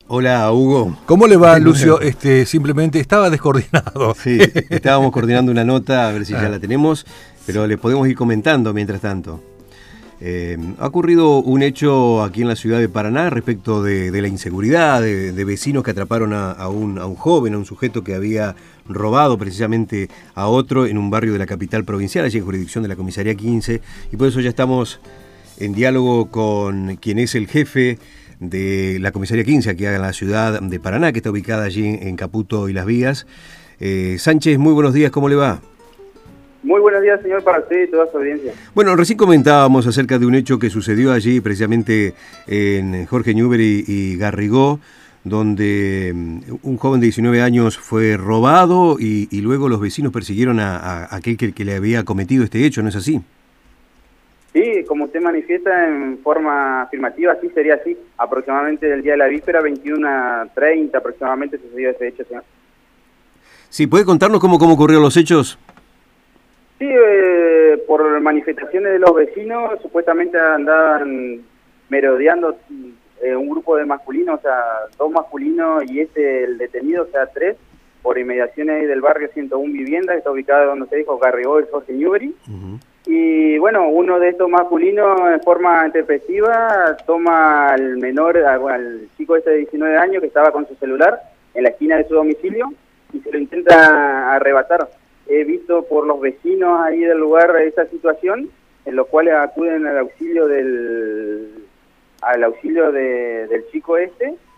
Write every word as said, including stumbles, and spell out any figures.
Hola, Hugo. ¿Cómo le va, Lucio? Este, simplemente estaba descoordinado. Sí, estábamos coordinando una nota, a ver si ya la tenemos, pero le podemos ir comentando mientras tanto. Eh, ha ocurrido un hecho aquí en la ciudad de Paraná respecto de, de la inseguridad, de, de vecinos que atraparon a, a, un, a un joven, a un sujeto que había robado precisamente a otro en un barrio de la capital provincial, allí en jurisdicción de la comisaría quince, y por eso ya estamos en diálogo con quien es el jefe de la comisaría quince aquí en la ciudad de Paraná, que está ubicada allí en Caputo y Las Vías. Eh, Sánchez, muy buenos días, ¿cómo le va? Muy buenos días, señor, para usted y toda su audiencia. Bueno, recién comentábamos acerca de un hecho que sucedió allí, precisamente en Jorge Newbery y Garrigó, donde un joven de diecinueve años fue robado y, y luego los vecinos persiguieron a, a aquel que, que le había cometido este hecho, ¿no es así? Sí, como usted manifiesta en forma afirmativa, sí sería así. Aproximadamente del día de la víspera, veintiuno treinta aproximadamente sucedió ese hecho, señor. Sí, ¿puede contarnos cómo, cómo ocurrieron los hechos? Sí, eh, por manifestaciones de los vecinos, supuestamente andaban merodeando eh, un grupo de masculinos, o sea, dos masculinos y este, el detenido, o sea, tres, por inmediaciones del barrio ciento uno Vivienda, que está ubicado donde se dijo Garrigó y Jorge Newbery. Uh-huh. Y bueno, uno de estos masculinos, en forma intempestiva, toma al menor, al chico este de diecinueve años, que estaba con su celular en la esquina de su domicilio, y se lo intenta arrebatar. He visto por los vecinos ahí del lugar esa situación, en los cuales acuden al auxilio del al auxilio de, del chico este,